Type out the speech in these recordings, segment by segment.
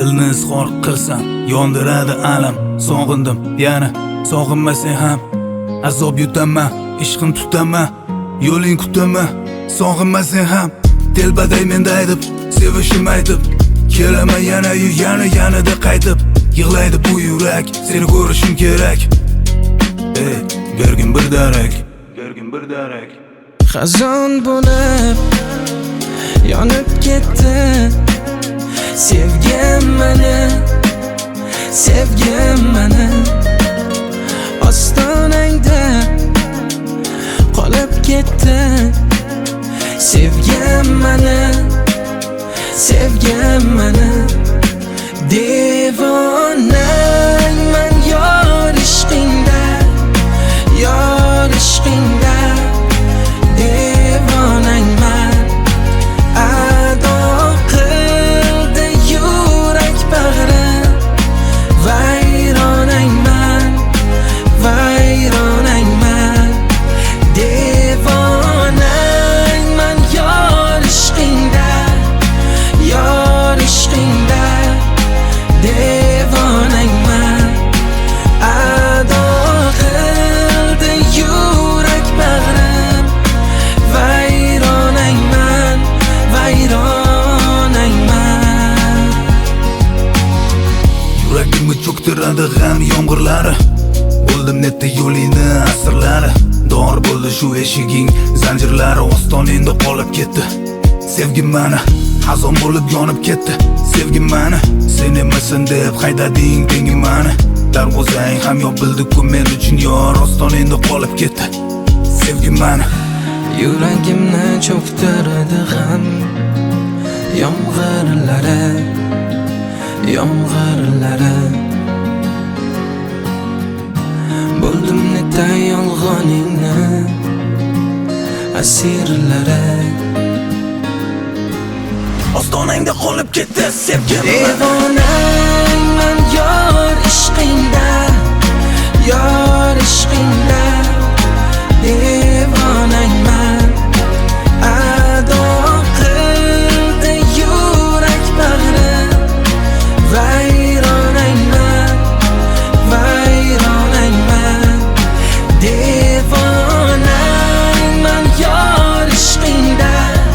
Dilni izhor qilsam yondiradi alam. Sog'indim yana sog'inmasang ham azob yutaman, ishqim tutaman, yo'ling kutaman. Sog'inmasang ham telbaday menda aytib, sevishim aytib, kelaman yana-yu yanada qaytib. Yig'laydi bu yurak, seni ko'rishim kerak. Bergin bir darak, Xazon bo'lib yonib ketdi sevgim meni ostonangda qolib ketdi sevgim meni devonangman yor ishqingda devonangman ado qildi yurak bag'rim vayronangman devonangman yor ishqingda devonangman ado qildi yurak bag'rim vayronangman Yuragimni cho'ktiradi g'am yomg'irlari. Bo'ldim netda yo'lingni asrlari. Dor bo'ldi shu eshiging zanjirlari, ostoningda qolib ketdi sevgim meni, xazon bo'lib yonib ketdi sevgim meni. Sen emasan deb haydading dengim meni. Darvozang ham yopildi-ku men uchun yor, ostoningda qolib ketdi sevgim meni. Yuragimni cho'ktiradi g'am yomg'irlari Bo'ldim netda yolg'oningni asirlari. Ostonangda qolib ketdi sevgim meni. Devonangman yor ishqingda devonangman ado qildi yurak bag'rim vayronangman devonangman yor ishqingda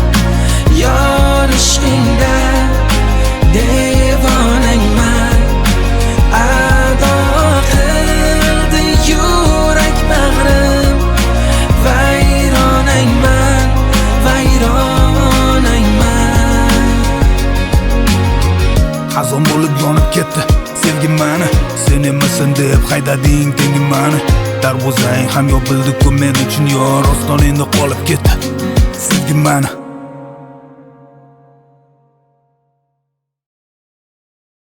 devonangman ado qildi yurak bag'rim vayronangman Xazon bo'lib yonib ketdi sevgim meni. Sen emasan deb haydading dengim meni. Darvozang ham yopildi-ku men uchun yor, ostoningda qolib ketdi sevgim meni.